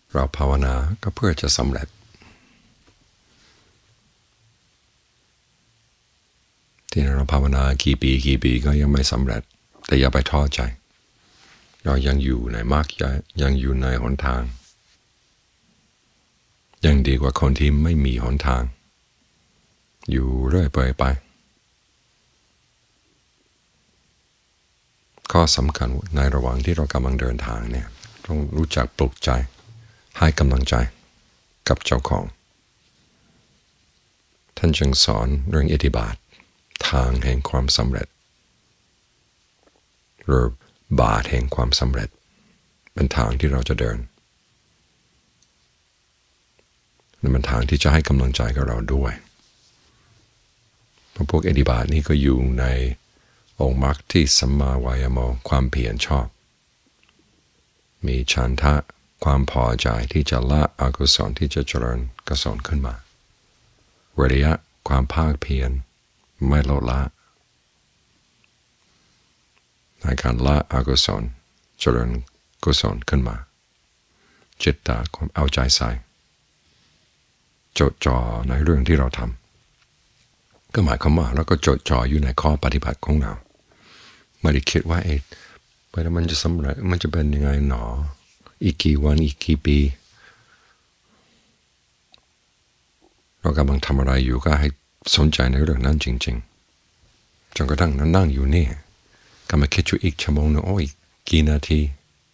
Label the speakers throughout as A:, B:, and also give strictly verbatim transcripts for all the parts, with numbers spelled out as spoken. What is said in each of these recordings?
A: เราภาวนาก็เพื่อจะสำเร็จที่เราภาวนากี่ปีกี่ปีก็ยังไม่สำเร็จแต่อย่าไปท้อใจเรายังอยู่ในมรรคยังอยู่ในหนทางยังดีกว่าคนที่ไม่มีหนทางอยู่เรื่อยเปื่อยไปข้อสำคัญในระหว่างที่เรากำลังเดินทางเนี่ยต้องรู้จักปลุกใจให้กำลังใจกับเจ้าของท่านจึงสอนเรื่องอิทธิบาททางแห่งความสำเร็จหรือบาทแห่งความสำเร็จเป็นทางที่เราจะเดินนั่นเป็นทางที่จะให้กำลังใจกับเราด้วยเพราะพวกอิทธิบาทนี้ก็อยู่ในองค์มรรคที่สัมมาวายโมความเพียรชอบมีฉันทะความพอใจที่จะละอกุศลที่จะเจริญกุศลขึ้นมาวิริยะความภาคเพียรไม่ลดละในการละอกุศลเจริญกุศลขึ้นมาจิตตาความเอาใจใส่จดจ่อในเรื่องที่เราทำก็หมายความว่าเราก็จดจ่ออยู่ในข้อปฏิบัติของเราไม่ได้คิดว่าเอ๊ะไปแล้วมันจะสำเร็จมันจะเป็นยังไงหนออีกกี่วันอีกกี่ปีเรากำลังทำอะไรอยู่ก็ให้สนใจในเรื่องนั้นจริงๆจนกระทั่งนั้นนั่งอยู่นี่ก็มาคิดอยู่อีกชั่วโมงนึงโอ้ยกี่นาที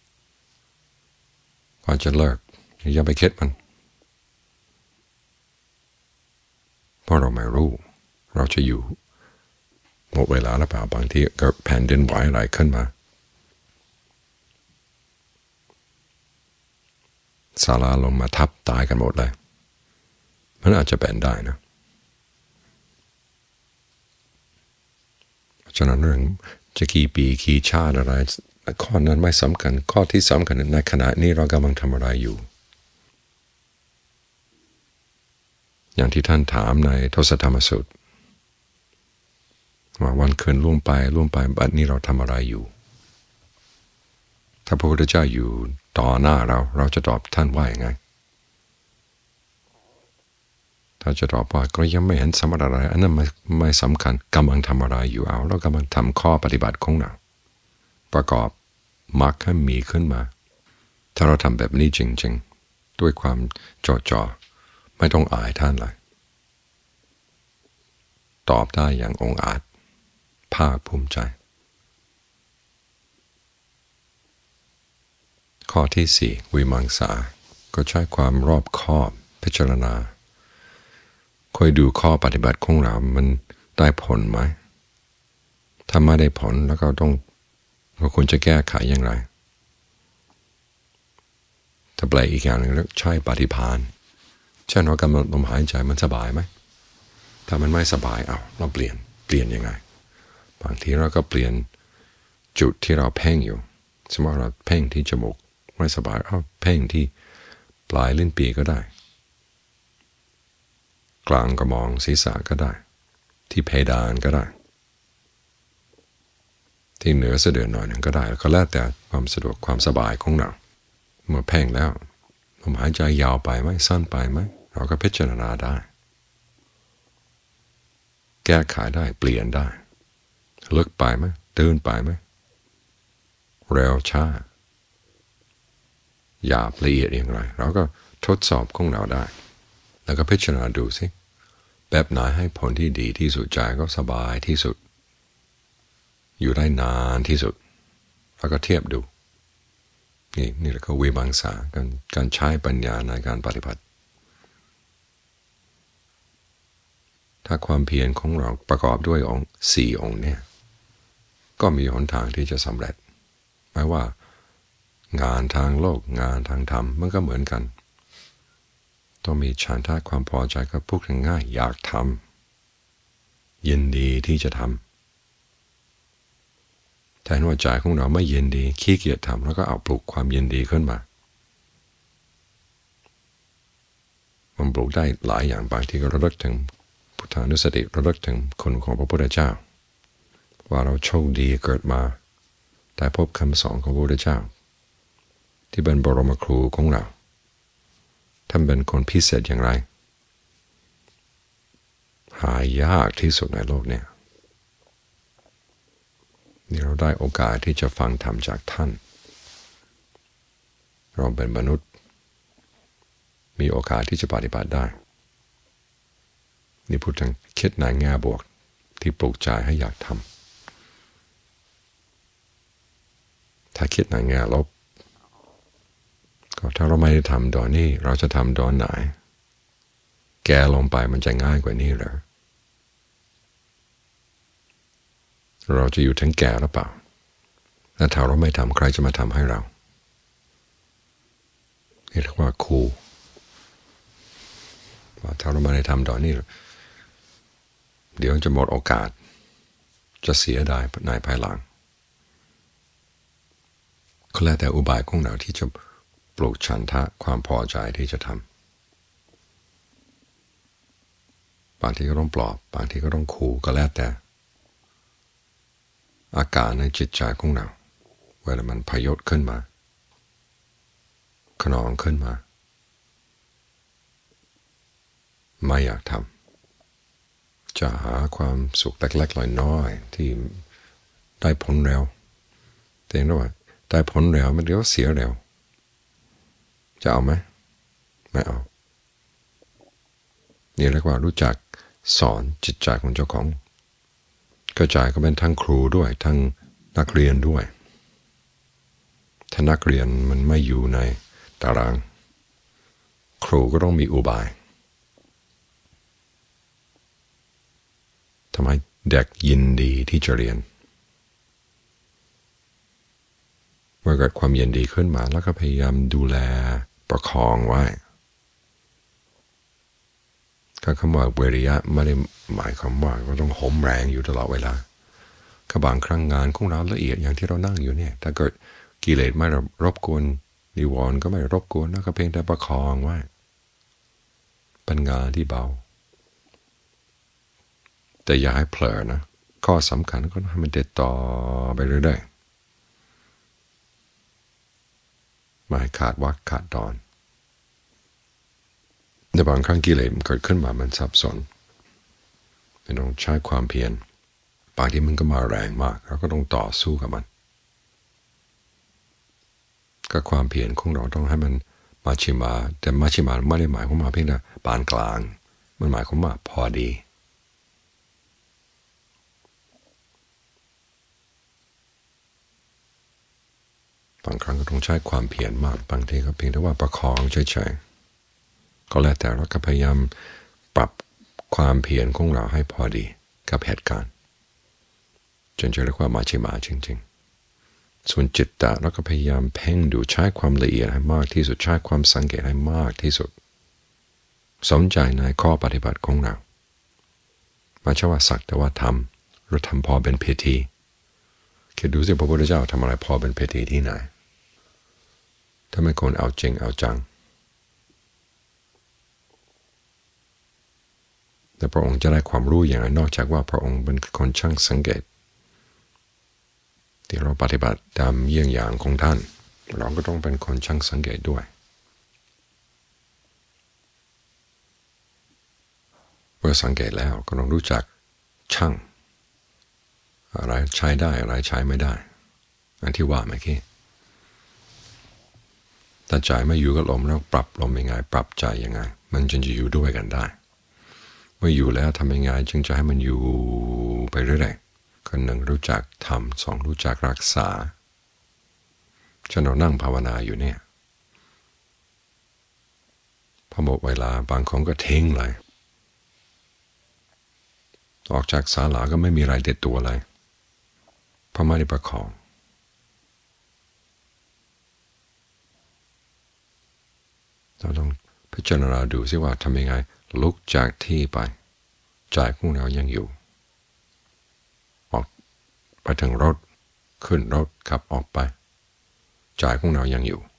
A: กว่าจะเลิกอย่าไปคิดมันเพราะเราไม่รู้เราจะอยู่หมดเวลาหรือเปล่าบางทีเกิดแผ่นดินไหวอะไรขึ้นมาศาลาลงมาทับตายกันหมดเลยมันอาจจะเป็นได้นะฉะนั้นเรื่องจะกี่ปีกี่ชาติอะไรข้อนั้นไม่สำคัญข้อที่สำคัญในขณะนี้เรากำลังทำอะไรอยู่อย่างที่ท่านถามในทศธรรมสูตรว่าวันคืนล่วงไปล่วงไปบัดนี้เราทำอะไรอยู่ถ้าพระพุทธเจ้าอยู่ต่อหน้าเราเราจะตอบท่านว่าอย่างไงถ้าจะตอบว่าก็ยังไม่เห็นสมบัติอะไรอันนั้นไม่ไม่สำคัญกำลังทำอะไรอยู่เอาเรากำลังทำข้อปฏิบัติของเราประกอบมรรคให้มีขึ้นมาถ้าเราทำแบบนี้จริงๆด้วยความจดจ่อไม่ต้องอายท่านเลยตอบได้อย่างองอาจภาคภูมิใจข้อที่สี่วิมังสาก็ใช้ความรอบคอบพิจารณาคอยดูข้อปฏิบัติของเรามันได้ผลไหมถ้าไม่ได้ผลแล้วก็ต้องเราควรจะแก้ไขอย่างไรถ้าแปลอีกอย่างหนึ่งแล้วใช้ปฏิภาณเช่นเรากำหนดลมหายใจมันสบายไหมถ้ามันไม่สบายเอาเราเปลี่ยนเปลี่ยนยังไงบางทีเราก็เปลี่ยนจุดที่เราเพ่งอยู่สมมติเราเพ่งที่จมูกไม่สบายเอาเพ่งที่ปลายลิ้นปีก็ได้กลางกระมองศีรษะก็ได้ที่เพดานก็ได้ที่เหนือสะดือหน่อยหนึ่งก็ได้ก็แล้วแต่ความสะดวกความสบายของเราเมื่อเพ่งแล้วลมหายใจยาวไปไหมสั้นไปไหมเราก็พิจารณาได้แก้ไขได้เปลี่ยนได้ลึกไปไหมตื้นไปไหมเร็วช้าหยาบละเอียดอย่างไรเราก็ทดสอบของเราได้แล้วก็พิจารณาดูสิแบบไหนให้ผลที่ดีที่สุดใจก็สบายที่สุดอยู่ได้นานที่สุดแล้วก็เทียบดูนี่นี่แหละก็วิมังสาการการใช้ปัญญาในการปฏิบัติถ้าความเพียรของเราประกอบด้วยองค์สี่องค์เนี่ยก็มีหนทางที่จะสำเร็จไม่ว่างานทางโลกงานทางธรรมมันก็เหมือนกันต้องมีฉันทะความพอใจกับพูดง่ายๆอยากทำยินดีที่จะทำแต่หัวใจของเราไม่ยินดีขี้เกียจทำแล้วก็เอาปลุกความยินดีขึ้นมามันปลุกได้หลายอย่างบางทีก็ระลึกถึงพุทธานุสติระลึกถึงคุณของพระพุทธเจ้าว่าเราโชคดีเกิดมาได้พบคำสอนของพระพุทธเจ้าที่เป็นบรมครูของเราท่านเป็นคนพิเศษอย่างไรหายากที่สุดในโลกเนี่ยนี่เราได้โอกาสที่จะฟังธรรมจากท่านเราเป็นมนุษย์มีโอกาสที่จะปฏิบัติได้นี่พูดถึงคิดในแง่บวกที่ปลุกใจให้อยากทำถ้าคิดในแง่ลบก็ถ้าเราไม่ได้ทำตอนนี้เราจะทำตอนไหนแกลงไปมันจะง่ายกว่านี้เหรอเราจะอยู่ถึงแก่หรือเปล่าและถ้าเราไม่ทำใครจะมาทำให้เราเรียกว่าครูว่าถ้าเราไม่ได้ทำตอนนี้เดี๋ยวจะหมดโอกาสจะเสียดายในภายหลังก็แล้วแต่อุบายของเราที่จะปลูกฉันทะความพอใจที่จะทำบางทีก็ต้องปลอบบางทีก็ต้องขู่ก็แล้วแต่อาการในจิตใจของเราเวลามันพยศขึ้นมาขนองขึ้นมาไม่อยากทำจะหาความสุขเล็กๆน้อยๆที่ได้ผลเร็วแต่เห็นว่าได้ผลเร็วมันเดี๋ยวเสียเร็วจะเอาไหมไม่เอานี่เรียกว่ารู้จักสอนจิตใจของเจ้าของกระจายก็เป็นทั้งครูด้วยทั้งนักเรียนด้วยถ้านักเรียนมันไม่อยู่ในตารางครูก็ต้องมีอุบายทำให้เด็กยินดีที่จะเรียนเมื่อเกิดความยินดีขึ้นมาแล้วก็พยายามดูแลประคองไว้ก็คำว่าวิริยะไม่ได้หมายความว่าก็ต้องหมแรงอยู่ตลอดเวลาก็บางครั้งงานของเราละเอียดอย่างที่เรานั่งอยู่เนี่ยถ้าเกิดกิเลสไม่รบกวนนิวรณ์ก็ไม่รบกวนแล้วก็เพียงแต่ประคองไว้เป็นงานที่เบาแต่อย่าให้เผลอนะข้อสำคัญก็ให้มันเดินต่อไปเรื่อยๆไม่ขาดวรรคขาดตอนในบางครั้งกิเลสมันเกิดขึ้นมามันสับสนเราต้องใช้ความเพียรบางทีมันก็มาแรงมากเราก็ต้องต่อสู้กับมันก็ความเพียรของเราต้องให้มันมาชิมาแต่มาชิมาไม่ได้หมายความว่าเพียงแต่ปานกลางมันหมายความว่าพอดีบางครั้งก็ต้องใช้ความเพียรมากบางทีก็เพียงแต่ว่าประคองเฉยๆก็แล้วแต่เราก็พยายามปรับความเพียรของเราให้พอดีกับเหตุการณ์จนจะเรียกว่ามาชิมาจริงๆส่วนจิตตะเราก็พยายามเพ่งดูใช้ความละเอียดให้มากที่สุดใช้ความสังเกตให้มากที่สุดสนใจในข้อปฏิบัติของเราไม่ใช่ว่าสักแต่ว่าทำเราทำพอเป็นพิธีคิดดูสิพระพุทธเจ้าทำอะไรพอเป็นพิธีที่ไหนถ้าไม่คนเอาจริงเอาจังแต่พระองค์จะได้ความรู้อย่างไรนอกจากว่าพระองค์เป็นคนช่างสังเกตที่เราปฏิบัติตามเยี่ยงอย่างของท่านเราก็ต้องเป็นคนช่างสังเกตด้วยเมื่อสังเกตแล้วก็ต้องรู้จักช่างอะไรใช้ได้อะไรใช้ไม่ได้อันที่ว่าเมื่อกี้ถ้าใจไม่อยู่กับลมแล้วปรับลมยังไงปรับใจยังไงมันจึงจะอยู่ด้วยกันได้เมื่ออยู่แล้วทำยังไงจึงจะให้มันอยู่ไปเรื่อยๆคนหนึ่งรู้จักทำสองรู้จักรักษาฉันเรานั่งภาวนาอยู่เนี่ยพอหมดเวลาบางคนก็ทิ้งเลยออกจากศาลาก็ไม่มีอะไรเด็ดตัวอะไรเพราะไม่ได้ประคองเราต้องพิจารณาดูซิว่าทำยังไงลุกจากที่ไปใจของเรายังอยู่ออกไปถึงรถขึ้นรถขับออกไปใจของเรายังอยู่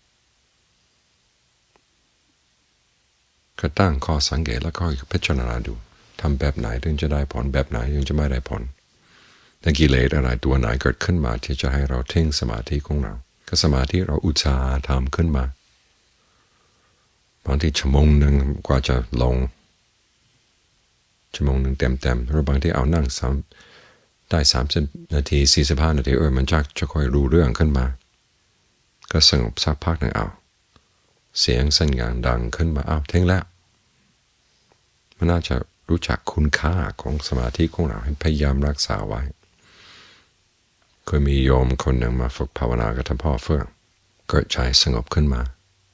A: ก็ตั้งข้อสังเกตแล้วก็พิจารณาดูทำแบบไหนถึงจะได้ผลแบบไหนถึงจะไม่ได้ผลแต่กิเลสอะไรตัวไหนเกิดขึ้นมาที่จะให้เราทิ้งสมาธิของเราก็สมาธิเราอุตสาห์ทำขึ้นมาบางทีชั่วโมงหนึ่งกว่าจะลงชั่วโมงหนึ่งเต็มๆหรือบางทีเอานั่งสามได้สามสิบนาทีสี่สิบห้านาทีเออมันจะจะค่อยรู้เรื่องขึ้นมาก็สงบสักพักหนึ่งเอาเสียงสัญญาณดังขึ้นมาเอาเท่งแล้วมันน่าจะรู้จักคุณค่าของสมาธิของเราให้พยายามรักษาไว้เคยมีโยมคนหนึ่งมาฝึกภาวนากับท่านพ่อเฟื่องเกิดใจสงบขึ้นมา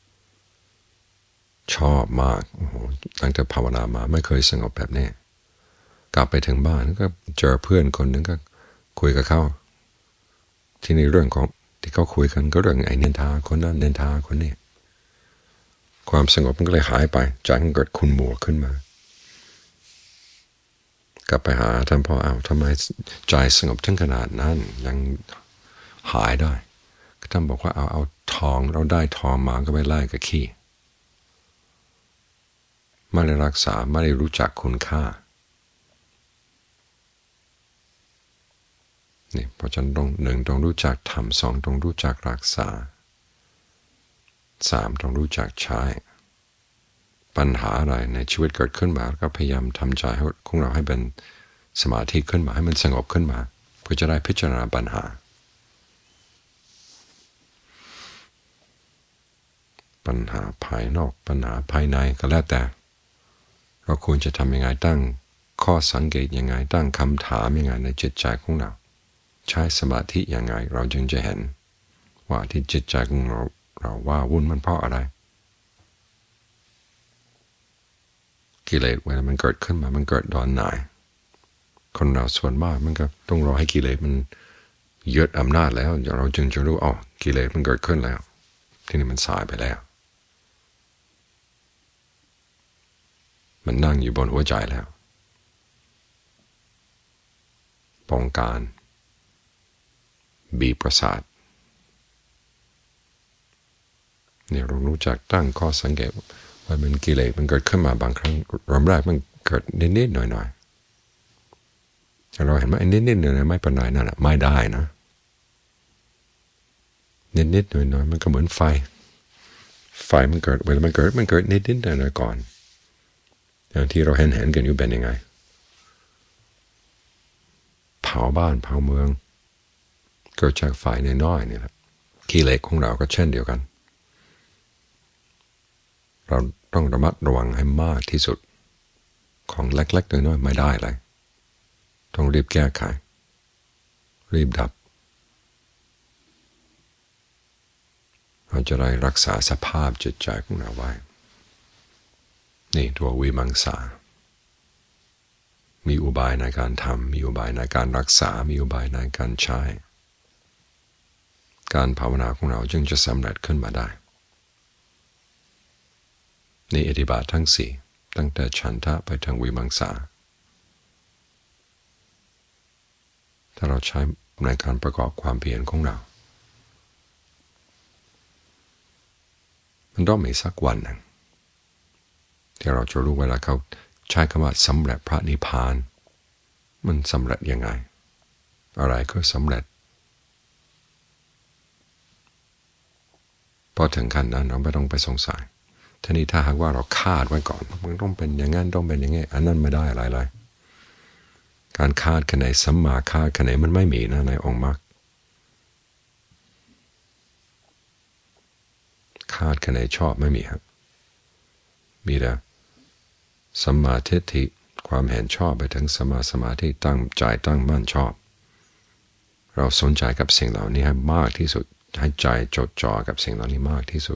A: ชอบมากโอ้โหตั้งแต่ภาวนามาไม่เคยสงบแบบนี้กลับไปถึงบ้านก็เจอเพื่อนคนหนึ่งก็คุยกับเขาที่ในเรื่องของที่เขาคุยกันก็เรื่องไอ้เนินทาคนนั้นเนินทาคนนี้ความสงบมันก็เลยหายไปใจมันเกิดขุ่นมัวขึ้นมากลับไปหาท่านพ่อเอาทำไมใจสงบถึงขนาดนั้นยังหายได้ก็ท่านบอกว่าเอาเอาทองเราได้ทองมาก็ไปไล่กับขี้ไม่ได้รักษาไม่ได้รู้จักคุณค่านี่เพราะฉะนั้นต้องหนึ่งต้องรู้จักทำสองต้องรู้จักรักษาสามต้องรู้จักใช้ปัญหาอะไรในชีวิตเกิดขึ้นมาก็พยายามทำใจของเราให้เป็นสมาธิขึ้นมาให้มันสงบขึ้นมาเพื่อจะได้พิจารณาปัญหาปัญหาภายนอกปัญหาภายในก็แล้วแต่เราควรจะทำยังไงตั้งข้อสังเกตยังไงตั้งคำถามยังไงในจิตใจของเราใช้สมาธิยังไงเราจึงจะเห็นว่าที่จิตใจของเราเราว่าวุ่นมันเพราะอะไรกิเลสเวลามันเกิดขึ้นมามันเกิดตอนไหนคนเราส่วนมากมันก็ต้องรอให้กิเลสมันยึดอำนาจแล้วเราจึงจะรู้อ๋อกิเลสมันเกิดขึ้นแล้วที่นี่มันสายไปแล้วมันนั่งอยู่บนหัวใจแล้วปองการบีบประสาทเนี่ยเรารู้จักตั้งข้อสังเกตว่ามันกิเลสมันเกิดขึ้นมาบางครั้งรอบแรกมันเกิดนิดๆหน่อยๆเราเห็นไหมนิดๆหน่อยๆไม่เป็นไรนั่นแหละไม่ได้นะนิดๆหน่อยๆมันก็เหมือนไฟไฟมันเกิดเวลามันเกิดมันเกิดนิดๆหน่อยๆก่อนอย่างที่เราเห็นเห็นกันอยู่เป็นยังไงเผาบ้านเผาเมืองเกิดจากไฟน้อยๆนี่แหละกิเลสของเราก็เช่นเดียวกันเราต้องระมัดระวังให้มากที่สุดของเล็กๆน้อยๆไม่ได้เลยต้องรีบแก้ไขรีบดับเราจะได้รักษาสภาพจิตใจของเราไว้นี่ตัววิมังสามีอุบายในการทำมีอุบายในการรักษามีอุบายในการใช้การภาวนาของเราจึงจะสำเร็จขึ้นมาได้นี่อิทธิบาททั้งสี่ตั้งแต่ฉันทะไปถึงวิมังสาถ้าเราใช้ในการประกอบความเพียรของเรามันต้องมีสักวันหนึ่งที่เราจะรู้เวลาเขาใช้คำว่าสำเร็จพระนิพพานมันสำเร็จยังไงอะไรก็สำเร็จพอถึงขั้นนั้นเราไม่ต้องไปสงสัยทีนี้ถ้าหากว่าเราคาดไว้ก่อนมันต้องเป็นอย่างนั้นต้องเป็นอย่างนี้อันนั้นไม่ได้อะไรเลยการคาดคะเนสัมมาคาดคะเนมันไม่มีนะในองค์มรรคคาดคะเนชอบไม่มีครับมีแต่สัมมาทิฏฐิความเห็นชอบไปถึงสัมมาสมาธิตั้งใจตั้งมั่นชอบเราสนใจกับสิ่งเหล่านี้ให้มากที่สุดให้ใจจดจ่อกับสิ่งเหล่านี้มากที่สุด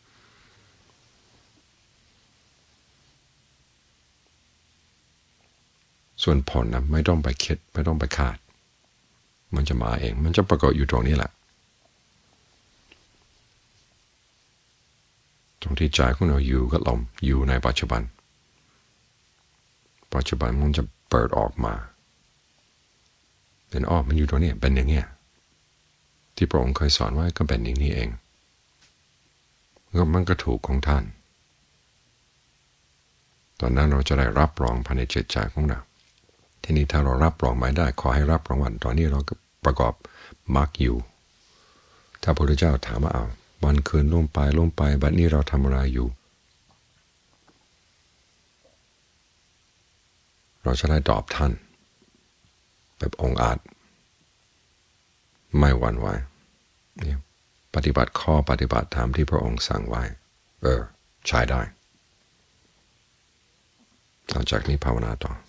A: ส่วนผลนะไม่ต้องไปคิดไม่ต้องไปคาดมันจะมาเองมันจะปรากฏอยู่ตรงนี้แหละตรงที่ใจของเราอยู่กับลมอยู่ในปัจจุบันปัจจุบันมันจะเปิดออกมาเป็นอ้อมันอยู่ตรงนี้เป็นอย่างเงี้ยที่พระองค์เคยสอนไว้ก็เป็นอย่างนี้เองก็มันก็ถูกของท่านตอนนั้นเราจะได้รับรองภายในจิตใจของเราทีนี้ถ้าเรารับรองไม่ได้ขอให้รับรางวัลตอนนี้เราก็ประกอบมรรคอยู่ถ้าพระพุทธเจ้าถามว่าเอาวันคืนล่วงไปล่วงไปบัดนี้เราทำอะไรอยู่เราจะได้ตอบท่านแบบองอาจไม่หวั่นไหวปฏิบัติข้อปฏิบัติธรรมที่พระองค์สั่งไว้เออใช้ได้หลังจากนี้ภาวนาต่อ